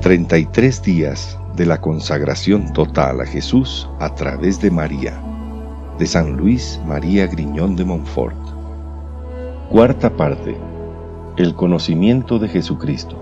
33 días de la consagración total a Jesús a través de María, de San Luis María Griñón de Montfort. Cuarta parte: el conocimiento de Jesucristo.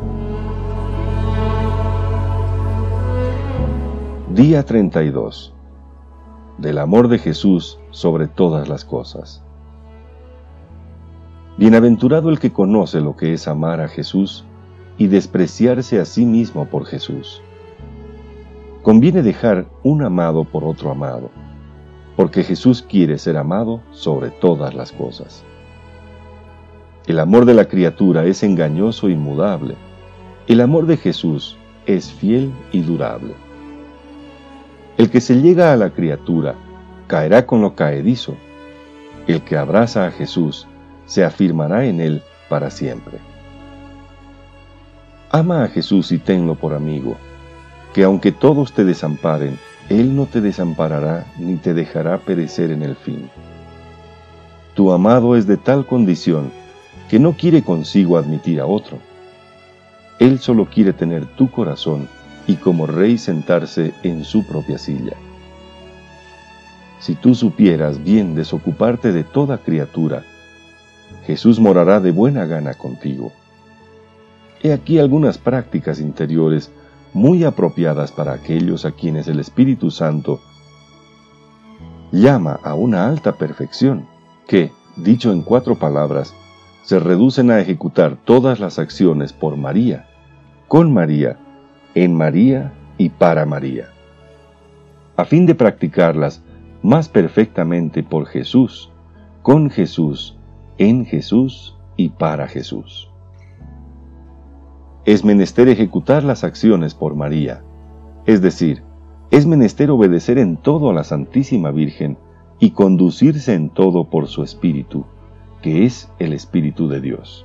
Día 32. Del amor de Jesús sobre todas las cosas. Bienaventurado el que conoce lo que es amar a Jesús y despreciarse a sí mismo por Jesús. Conviene dejar un amado por otro amado, porque Jesús quiere ser amado sobre todas las cosas. El amor de la criatura es engañoso y mudable. El amor de Jesús es fiel y durable. El que se llega a la criatura caerá con lo caedizo. El que abraza a Jesús se afirmará en él para siempre. Ama a Jesús y tenlo por amigo, que aunque todos te desamparen, Él no te desamparará ni te dejará perecer en el fin. Tu amado es de tal condición que no quiere consigo admitir a otro. Él solo quiere tener tu corazón y como rey sentarse en su propia silla. Si tú supieras bien desocuparte de toda criatura, Jesús morará de buena gana contigo. He aquí algunas prácticas interiores muy apropiadas para aquellos a quienes el Espíritu Santo llama a una alta perfección, que, dicho en 4 palabras, se reducen a ejecutar todas las acciones por María, con María, en María y para María, a fin de practicarlas más perfectamente por Jesús, con Jesús, en Jesús y para Jesús. Es menester ejecutar las acciones por María, es decir, es menester obedecer en todo a la Santísima Virgen y conducirse en todo por su Espíritu, que es el Espíritu de Dios.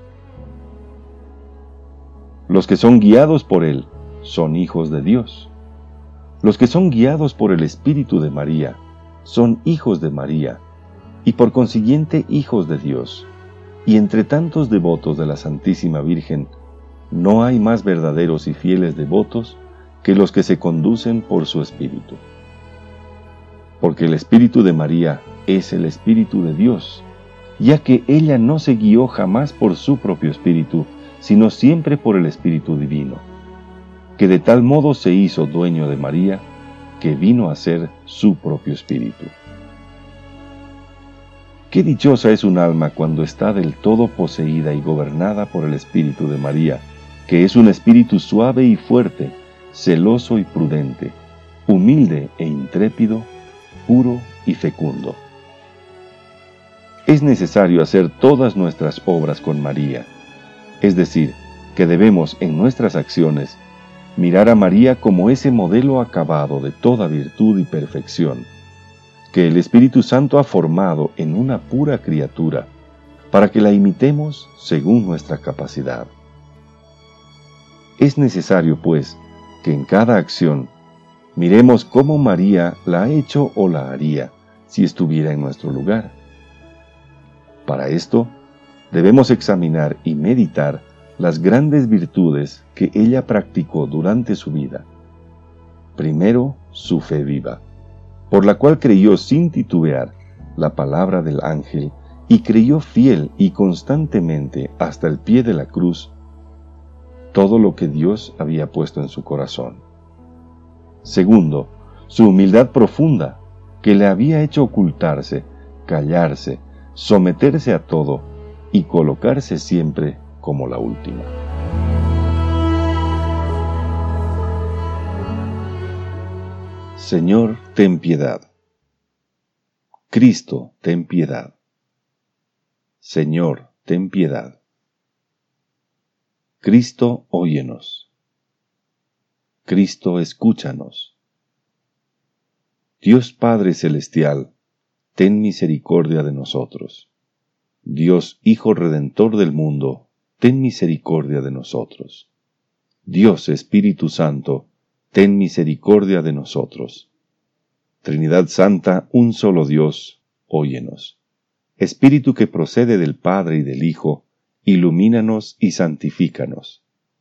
Los que son guiados por Él son hijos de Dios. Los que son guiados por el Espíritu de María son hijos de María y por consiguiente hijos de Dios. Y entre tantos devotos de la Santísima Virgen, no hay más verdaderos y fieles devotos que los que se conducen por su Espíritu. Porque el Espíritu de María es el Espíritu de Dios, ya que ella no se guió jamás por su propio espíritu, sino siempre por el Espíritu Divino, que de tal modo se hizo dueño de María, que vino a ser su propio espíritu. Qué dichosa es un alma cuando está del todo poseída y gobernada por el Espíritu de María, que es un espíritu suave y fuerte, celoso y prudente, humilde e intrépido, puro y fecundo. Es necesario hacer todas nuestras obras con María, es decir, que debemos en nuestras acciones mirar a María como ese modelo acabado de toda virtud y perfección, que el Espíritu Santo ha formado en una pura criatura, para que la imitemos según nuestra capacidad. Es necesario, pues, que en cada acción miremos cómo María la ha hecho o la haría si estuviera en nuestro lugar. Para esto, debemos examinar y meditar las grandes virtudes que ella practicó durante su vida. Primero, su fe viva, por la cual creyó sin titubear la palabra del ángel y creyó fiel y constantemente hasta el pie de la cruz todo lo que Dios había puesto en su corazón. Segundo, su humildad profunda, que le había hecho ocultarse, callarse, someterse a todo y colocarse siempre como la última. Señor, ten piedad. Cristo, ten piedad. Señor, ten piedad. Cristo, óyenos. Cristo, escúchanos. Dios Padre Celestial, ten misericordia de nosotros. Dios Hijo Redentor del mundo, ten misericordia de nosotros. Dios Espíritu Santo, ten misericordia de nosotros. Trinidad Santa, un solo Dios, óyenos. Espíritu que procede del Padre y del Hijo, ilumínanos y santifícanos.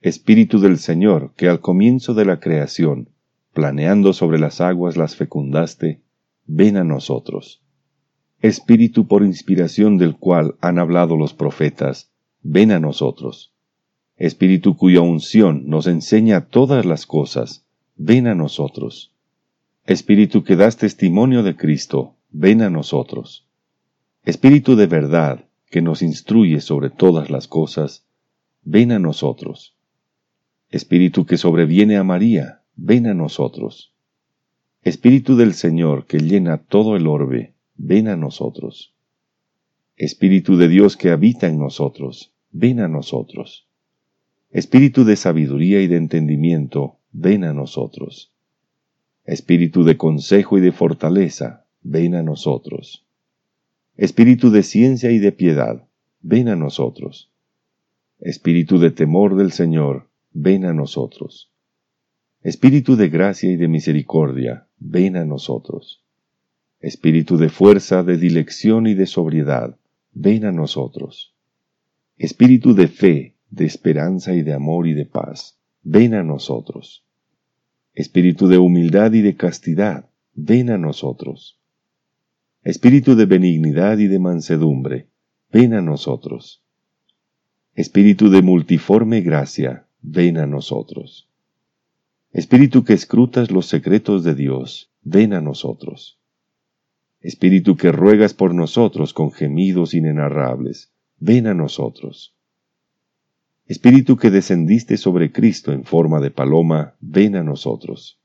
Espíritu del Señor, que al comienzo de la creación, planeando sobre las aguas las fecundaste, ven a nosotros. Espíritu por inspiración del cual han hablado los profetas, ven a nosotros. Espíritu cuya unción nos enseña todas las cosas, ven a nosotros. Espíritu que das testimonio de Cristo, ven a nosotros. Espíritu de verdad, que nos instruye sobre todas las cosas, ven a nosotros. Espíritu que sobreviene a María, ven a nosotros. Espíritu del Señor que llena todo el orbe, ven a nosotros. Espíritu de Dios que habita en nosotros, ven a nosotros. Espíritu de sabiduría y de entendimiento, ven a nosotros. Espíritu de consejo y de fortaleza, ven a nosotros. Espíritu de ciencia y de piedad, ven a nosotros. Espíritu de temor del Señor, ven a nosotros. Espíritu de gracia y de misericordia, ven a nosotros. Espíritu de fuerza, de dilección y de sobriedad, ven a nosotros. Espíritu de fe, de esperanza y de amor y de paz, ven a nosotros. Espíritu de humildad y de castidad, ven a nosotros. Espíritu de benignidad y de mansedumbre, ven a nosotros. Espíritu de multiforme gracia, ven a nosotros. Espíritu que escrutas los secretos de Dios, ven a nosotros. Espíritu que ruegas por nosotros con gemidos inenarrables, ven a nosotros. Espíritu que descendiste sobre Cristo en forma de paloma, ven a nosotros.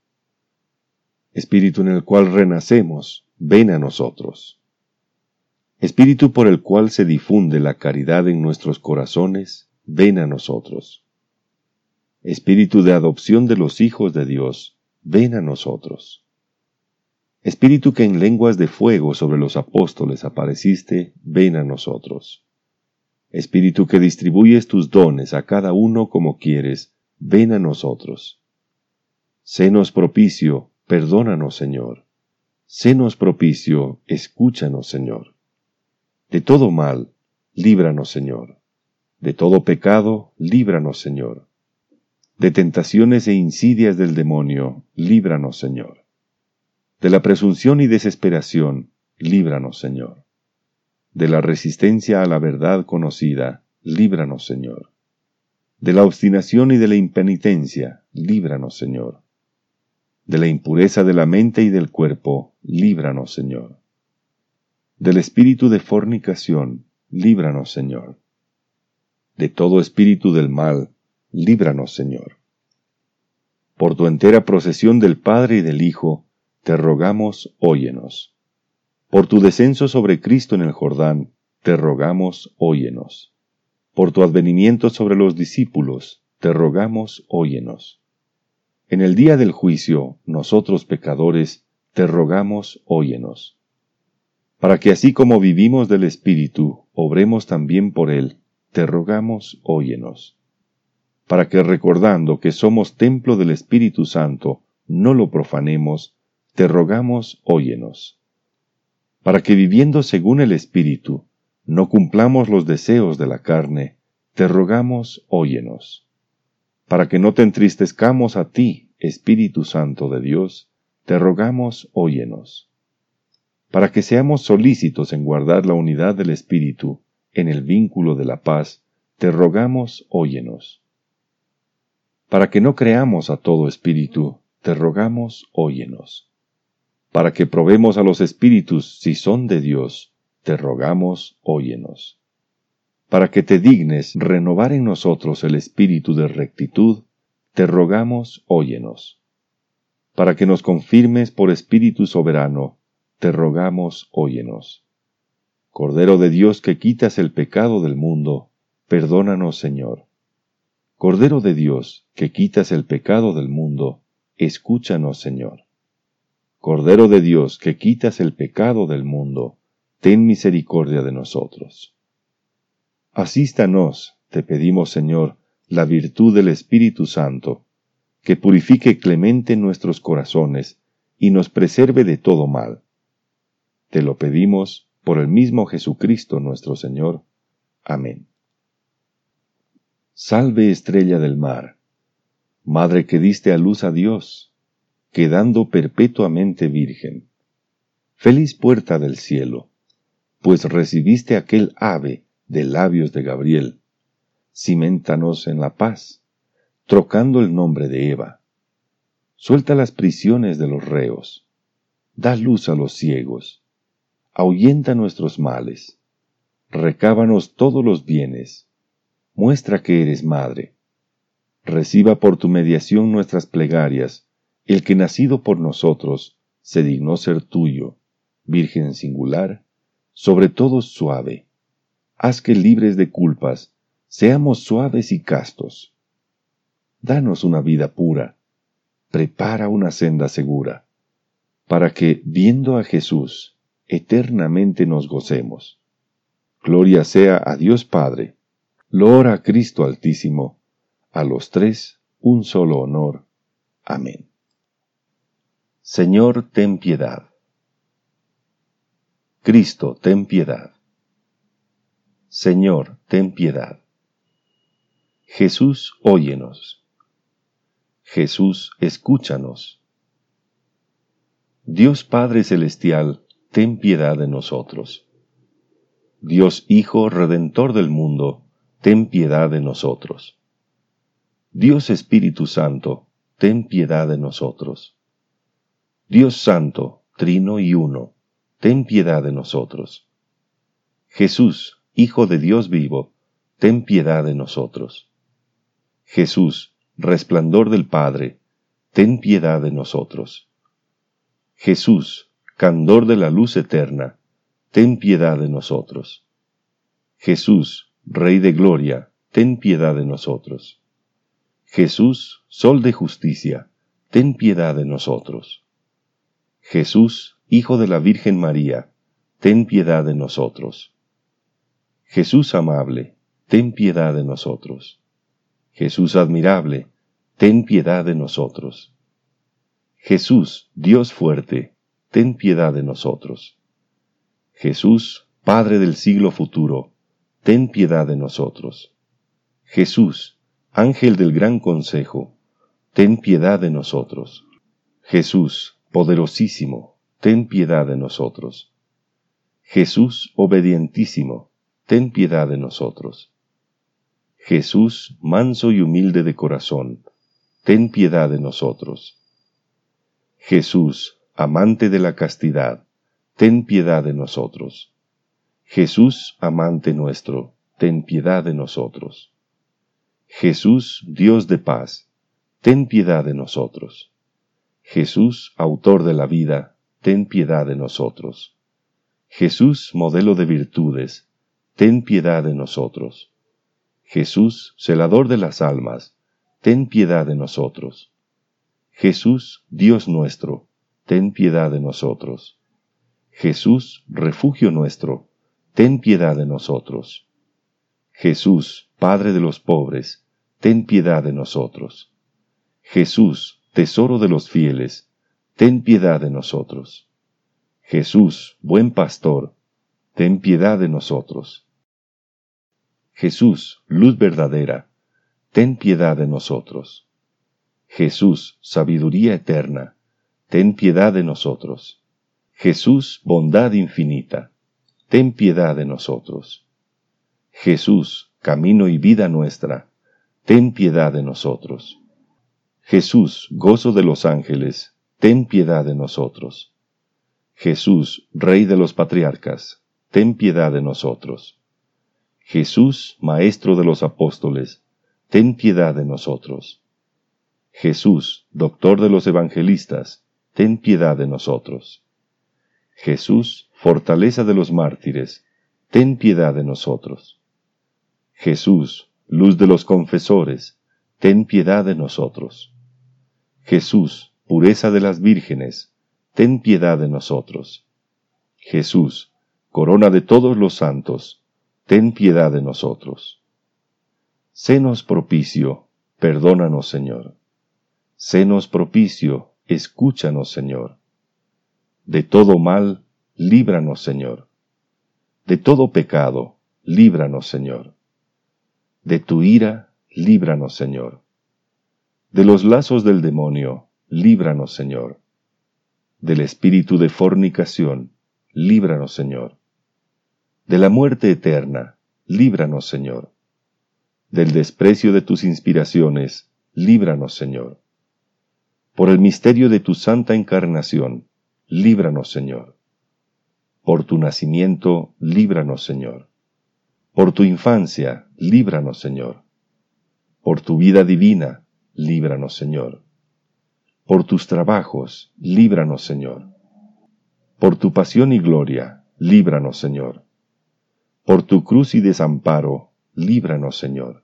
Espíritu en el cual renacemos, ven a nosotros. Espíritu por el cual se difunde la caridad en nuestros corazones, ven a nosotros. Espíritu de adopción de los hijos de Dios, ven a nosotros. Espíritu que en lenguas de fuego sobre los apóstoles apareciste, ven a nosotros. Espíritu que distribuyes tus dones a cada uno como quieres, ven a nosotros. Sénos propicio, perdónanos, Señor. Sénos propicio, escúchanos, Señor. De todo mal, líbranos, Señor. De todo pecado, líbranos, Señor. De tentaciones e insidias del demonio, líbranos, Señor. De la presunción y desesperación, líbranos, Señor. De la resistencia a la verdad conocida, líbranos, Señor. De la obstinación y de la impenitencia, líbranos, Señor. De la impureza de la mente y del cuerpo, líbranos, Señor. Del espíritu de fornicación, líbranos, Señor. De todo espíritu del mal, líbranos, Señor. Por tu entera procesión del Padre y del Hijo, te rogamos, óyenos. Por tu descenso sobre Cristo en el Jordán, te rogamos, óyenos. Por tu advenimiento sobre los discípulos, te rogamos, óyenos. En el día del juicio, nosotros pecadores, te rogamos, óyenos. Para que así como vivimos del Espíritu, obremos también por Él, te rogamos, óyenos. Para que recordando que somos templo del Espíritu Santo, no lo profanemos, te rogamos, óyenos. Para que viviendo según el Espíritu, no cumplamos los deseos de la carne, te rogamos, óyenos. Para que no te entristezcamos a ti, Espíritu Santo de Dios, te rogamos, óyenos. Para que seamos solícitos en guardar la unidad del Espíritu, en el vínculo de la paz, te rogamos, óyenos. Para que no creamos a todo espíritu, te rogamos, óyenos. Para que probemos a los espíritus si son de Dios, te rogamos, óyenos. Para que te dignes renovar en nosotros el espíritu de rectitud, te rogamos, óyenos. Para que nos confirmes por espíritu soberano, te rogamos, óyenos. Cordero de Dios que quitas el pecado del mundo, perdónanos, Señor. Cordero de Dios que quitas el pecado del mundo, escúchanos, Señor. Cordero de Dios que quitas el pecado del mundo, ten misericordia de nosotros. Asístanos, te pedimos, Señor, la virtud del Espíritu Santo, que purifique clemente nuestros corazones y nos preserve de todo mal. Te lo pedimos por el mismo Jesucristo nuestro Señor. Amén. Salve estrella del mar, madre que diste a luz a Dios, quedando perpetuamente virgen. Feliz puerta del cielo, pues recibiste aquel ave de labios de Gabriel. Ciméntanos en la paz, trocando el nombre de Eva. Suelta las prisiones de los reos, da luz a los ciegos, ahuyenta nuestros males, recábanos todos los bienes, muestra que eres madre. Reciba por tu mediación nuestras plegarias, el que nacido por nosotros se dignó ser tuyo, Virgen singular, sobre todos suave. Haz que libres de culpas seamos suaves y castos. Danos una vida pura, prepara una senda segura, para que, viendo a Jesús, eternamente nos gocemos. Gloria sea a Dios Padre, loor a Cristo Altísimo, a los tres un solo honor. Amén. Señor, ten piedad. Cristo, ten piedad. Señor, ten piedad. Jesús, óyenos. Jesús, escúchanos. Dios Padre Celestial, ten piedad de nosotros. Dios Hijo Redentor del mundo, ten piedad de nosotros. Dios Espíritu Santo, ten piedad de nosotros. Dios Santo, Trino y Uno, ten piedad de nosotros. Jesús, Hijo de Dios vivo, ten piedad de nosotros. Jesús, resplandor del Padre, ten piedad de nosotros. Jesús, candor de la luz eterna, ten piedad de nosotros. Jesús, Rey de gloria, ten piedad de nosotros. Jesús, Sol de justicia, ten piedad de nosotros. Jesús, Hijo de la Virgen María, ten piedad de nosotros. Jesús amable, ten piedad de nosotros. Jesús admirable, ten piedad de nosotros. Jesús, Dios fuerte, ten piedad de nosotros. Jesús, Padre del siglo futuro, ten piedad de nosotros. Jesús, Ángel del gran consejo, ten piedad de nosotros. Jesús, poderosísimo, ten piedad de nosotros. Jesús, obedientísimo, ten piedad de nosotros. Jesús, manso y humilde de corazón, ten piedad de nosotros. Jesús, amante de la castidad, ten piedad de nosotros. Jesús, amante nuestro, ten piedad de nosotros. Jesús, Dios de paz, ten piedad de nosotros. Jesús, autor de la vida, ten piedad de nosotros. Jesús, modelo de virtudes, ten piedad de nosotros. Jesús, celador de las almas, ten piedad de nosotros. Jesús, Dios nuestro, ten piedad de nosotros. Jesús, refugio nuestro, ten piedad de nosotros. Jesús, Padre de los pobres, ten piedad de nosotros. Jesús, tesoro de los fieles, ten piedad de nosotros. Jesús, buen pastor, ten piedad de nosotros. Jesús, luz verdadera, ten piedad de nosotros. Jesús, sabiduría eterna, ten piedad de nosotros. Jesús, bondad infinita, ten piedad de nosotros. Jesús, camino y vida nuestra, ten piedad de nosotros. Jesús, gozo de los ángeles, ten piedad de nosotros. Jesús, Rey de los patriarcas, ten piedad de nosotros. Jesús, Maestro de los apóstoles, ten piedad de nosotros. Jesús, Doctor de los evangelistas, ten piedad de nosotros. Jesús, fortaleza de los mártires, ten piedad de nosotros. Jesús, luz de los confesores, ten piedad de nosotros. Jesús, pureza de las vírgenes, ten piedad de nosotros. Jesús, corona de todos los santos, ten piedad de nosotros. Sénos propicio, perdónanos, Señor. Sénos propicio, escúchanos, Señor. De todo mal, líbranos, Señor. De todo pecado, líbranos, Señor. De tu ira, líbranos, Señor. De los lazos del demonio, líbranos, Señor. Del espíritu de fornicación, líbranos, Señor. De la muerte eterna, líbranos, Señor. Del desprecio de tus inspiraciones, líbranos, Señor. Por el misterio de tu santa encarnación, líbranos, Señor. Por tu nacimiento, líbranos, Señor. Por tu infancia, líbranos, Señor. Por tu vida divina, líbranos, Señor. Por tus trabajos, líbranos, Señor. Por tu pasión y gloria, líbranos, Señor. Por tu cruz y desamparo, líbranos, Señor.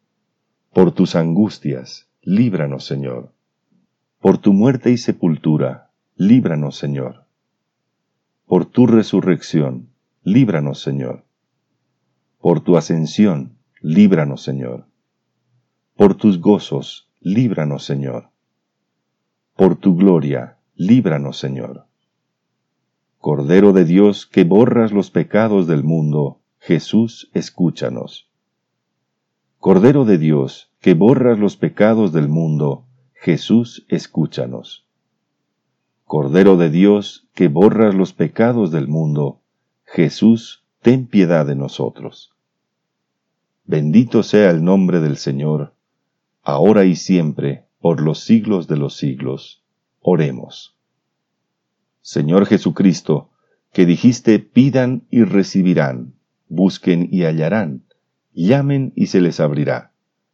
Por tus angustias, líbranos, Señor. Por tu muerte y sepultura, líbranos, Señor. Por tu resurrección, líbranos, Señor. Por tu ascensión, líbranos, Señor. Por tus gozos, líbranos, Señor. Por tu gloria, líbranos, Señor. Cordero de Dios, que borras los pecados del mundo, Jesús, escúchanos. Cordero de Dios, que borras los pecados del mundo, Jesús, escúchanos. Cordero de Dios, que borras los pecados del mundo, Jesús, ten piedad de nosotros. Bendito sea el nombre del Señor, ahora y siempre, por los siglos de los siglos. Oremos. Señor Jesucristo, que dijiste, pidan y recibirán, busquen y hallarán, llamen y se les abrirá.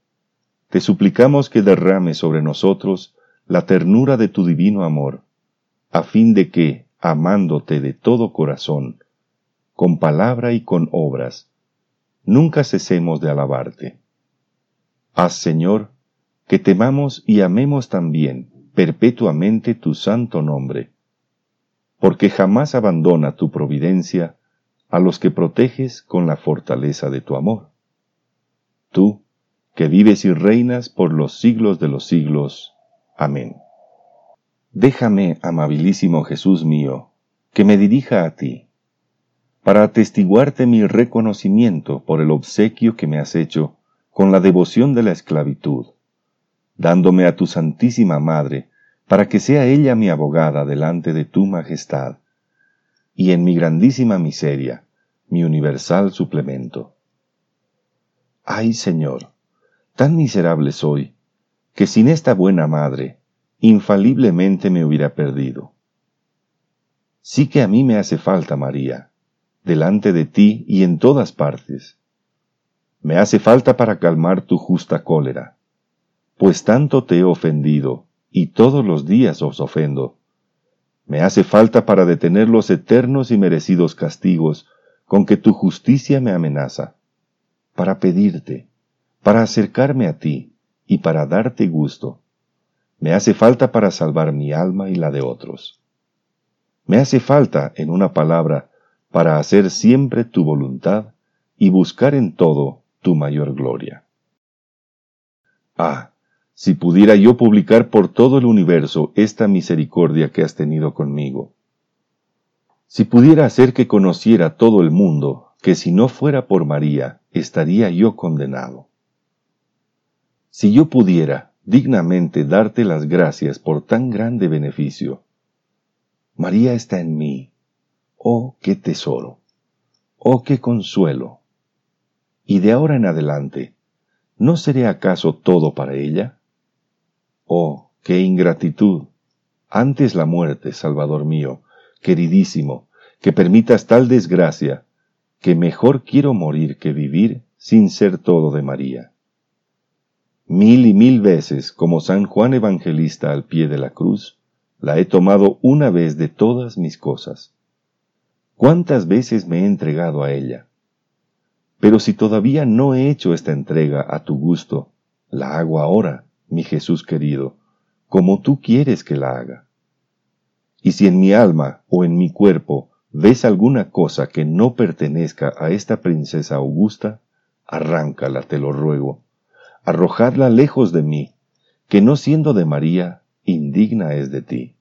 Te suplicamos que derrames sobre nosotros la ternura de tu divino amor, a fin de que, amándote de todo corazón, con palabra y con obras, nunca cesemos de alabarte. Haz, Señor, que temamos y amemos también perpetuamente tu santo nombre, porque jamás abandona tu providencia a los que proteges con la fortaleza de tu amor. Tú, que vives y reinas por los siglos de los siglos. Amén. Déjame, amabilísimo Jesús mío, que me dirija a ti, para atestiguarte mi reconocimiento por el obsequio que me has hecho con la devoción de la esclavitud, dándome a tu Santísima Madre, para que sea ella mi abogada delante de tu majestad, y en mi grandísima miseria, mi universal suplemento. Ay, Señor, tan miserable soy, que sin esta buena madre, infaliblemente me hubiera perdido. Sí que a mí me hace falta María, delante de ti y en todas partes. Me hace falta para calmar tu justa cólera, pues tanto te he ofendido, y todos los días os ofendo. Me hace falta para detener los eternos y merecidos castigos con que tu justicia me amenaza, para pedirte, para acercarme a ti y para darte gusto. Me hace falta para salvar mi alma y la de otros. Me hace falta, en una palabra, para hacer siempre tu voluntad y buscar en todo tu mayor gloria. Ah, si pudiera yo publicar por todo el universo esta misericordia que has tenido conmigo. Si pudiera hacer que conociera todo el mundo que si no fuera por María, estaría yo condenado. Si yo pudiera dignamente darte las gracias por tan grande beneficio. María está en mí. Oh, qué tesoro. Oh, qué consuelo. Y de ahora en adelante, ¿no seré acaso todo para ella? Oh, qué ingratitud. Antes la muerte, Salvador mío, queridísimo, que permitas tal desgracia, que mejor quiero morir que vivir sin ser todo de María. 1000 y 1000 veces, como San Juan Evangelista al pie de la cruz, la he tomado una vez de todas mis cosas. ¿Cuántas veces me he entregado a ella? Pero si todavía no he hecho esta entrega a tu gusto, la hago ahora, mi Jesús querido, como tú quieres que la haga. Y si en mi alma o en mi cuerpo ves alguna cosa que no pertenezca a esta princesa augusta, arráncala, te lo ruego, arrojadla lejos de mí, que no siendo de María, indigna es de ti.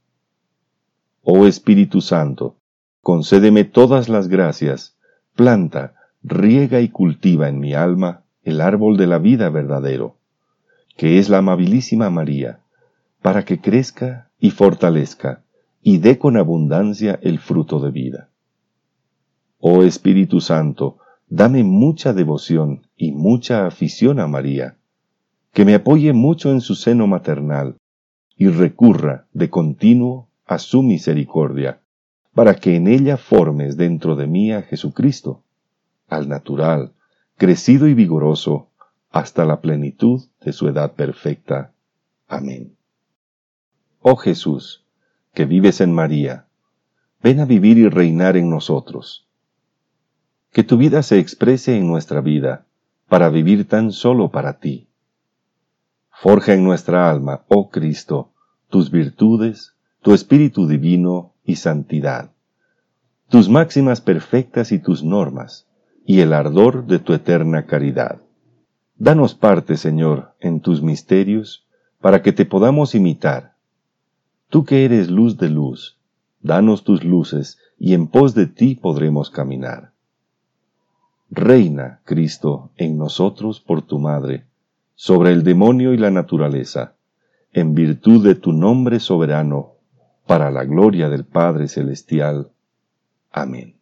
Oh Espíritu Santo, concédeme todas las gracias, planta, riega y cultiva en mi alma el árbol de la vida verdadero, que es la amabilísima María, para que crezca y fortalezca y dé con abundancia el fruto de vida. Oh Espíritu Santo, dame mucha devoción y mucha afición a María, que me apoye mucho en su seno maternal y recurra de continuo a su misericordia, para que en ella formes dentro de mí a Jesucristo, al natural, crecido y vigoroso, hasta la plenitud de su edad perfecta. Amén. Oh Jesús, que vives en María, ven a vivir y reinar en nosotros. Que tu vida se exprese en nuestra vida, para vivir tan solo para ti. Forja en nuestra alma, oh Cristo, tus virtudes, tu Espíritu divino y santidad, tus máximas perfectas y tus normas, y el ardor de tu eterna caridad. Danos parte, Señor, en tus misterios, para que te podamos imitar. Tú que eres luz de luz, danos tus luces, y en pos de ti podremos caminar. Reina, Cristo, en nosotros por tu Madre, sobre el demonio y la naturaleza, en virtud de tu nombre soberano, para la gloria del Padre Celestial. Amén.